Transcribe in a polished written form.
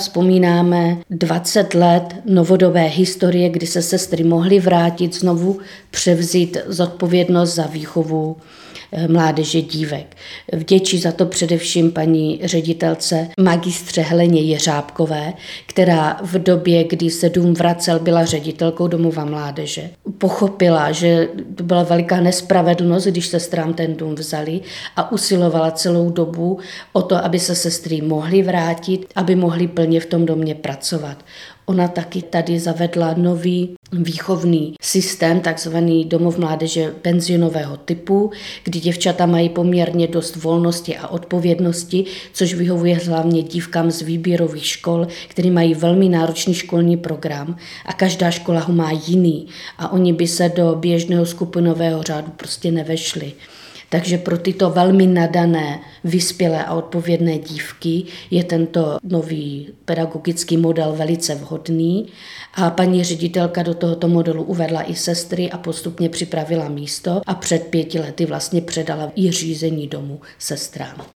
vzpomínáme 20 let novodobé historie, kdy se sestry mohly vrátit, znovu převzít zodpovědnost za výchovu mládeže dívek. Vděčí za to především paní ředitelce magistře Heleně Jeřábkové, která v době, kdy se dům vracel, byla ředitelkou domova mládeže. Pochopila, že to byla veliká nespravedlnost, když sestrám ten dům vzali a usilovala celou dobu o to, aby se sestry mohly vrátit, aby mohly plně v tom domě pracovat. Ona taky tady zavedla nový výchovný systém, takzvaný domov mládeže penzionového typu, kdy děvčata mají poměrně dost volnosti a odpovědnosti, což vyhovuje hlavně dívkám z výběrových škol, které mají velmi náročný školní program a každá škola ho má jiný a oni by se do běžného skupinového řádu prostě nevešli. Takže pro tyto velmi nadané, vyspělé a odpovědné dívky je tento nový pedagogický model velice vhodný a paní ředitelka do tohoto modelu uvedla i sestry a postupně připravila místo a před 5 lety vlastně předala i řízení domu sestrám.